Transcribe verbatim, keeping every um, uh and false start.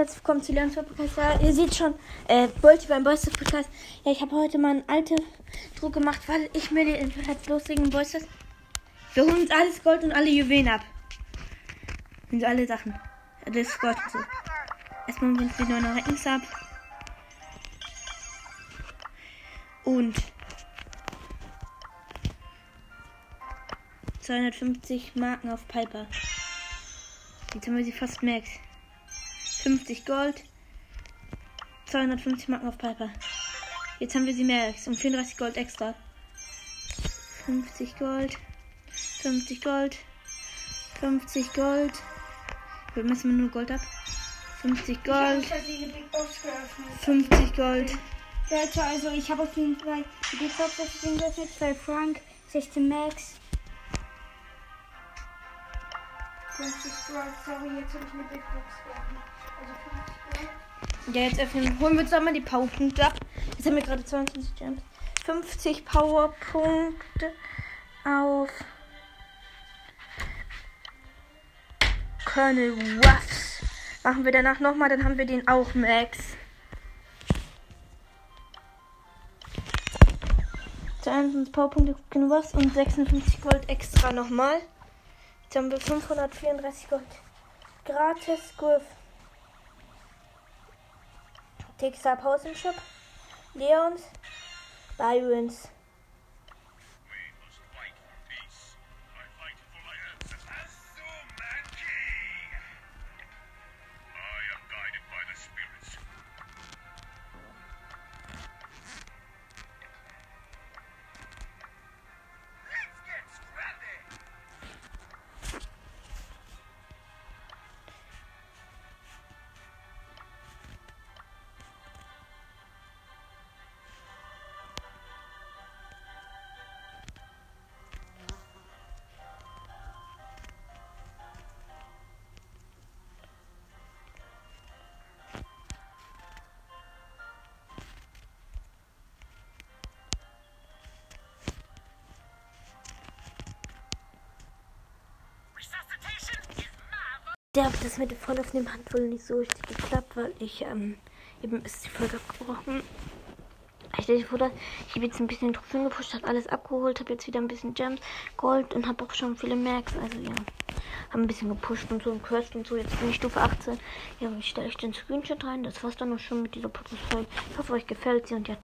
herzlich willkommen zu Leons Podcast. Ja, ihr seht schon, äh, Bolti beim Boys Podcast. Ja, ich habe heute mal einen alten Druck gemacht, weil ich mir den jetzt loslegen Boys. Wir holen uns alles Gold und alle Juwelen ab. Und so alle Sachen. Das ist Gold und so. Erstmal holen wir uns die neuen Reckens ab. Und zweihundertfünfzig Marken auf Piper. Jetzt haben wir sie fast max. fünfzig Gold. zweihundertfünfzig Marken auf Piper. Jetzt haben wir sie max. Und vierunddreißig Gold extra. fünfzig Gold. fünfzig Gold. fünfzig Gold. Wir messen nur Gold ab. fünfzig Gold. fünfzig Gold. Leute, also ich habe auf jeden Fall die Big Box geöffnet. zwei Frank. sechzehn Max. fünfzig Gold. Sorry, jetzt habe ich eine Big Box geöffnet. Also fünfzig Gold. Ja, jetzt öffnen. Holen wir uns einmal die Powerpunkte ab. Jetzt haben wir gerade zweiundzwanzig Gems. fünfzig Powerpunkte auf Colonel Ruffs. Machen wir danach nochmal, dann haben wir den auch max. zweiundzwanzig Powerpunkte auf Colonel Ruffs und sechsundfünfzig Gold extra nochmal. Jetzt haben wir fünfhundertvierunddreißig Gold. Gratis Griff. Textar Pausen Shop. Leons. Byrons. Ja, das mit dem voll auf dem Hand wohl nicht so richtig geklappt, weil ich, ähm, eben ist die Folge abgebrochen. Ich stelle dir vor, dass ich habe jetzt ein bisschen Trophäen gepusht, habe alles abgeholt, habe jetzt wieder ein bisschen Gems, Gold und habe auch schon viele Max, also ja. Habe ein bisschen gepusht und so und Quest und so. Jetzt bin ich Stufe achtzehn. Ja, ich stelle euch den Screenshot rein. Das war's dann auch schon mit dieser Podcast-Folge. Ich hoffe, euch gefällt sie und ja.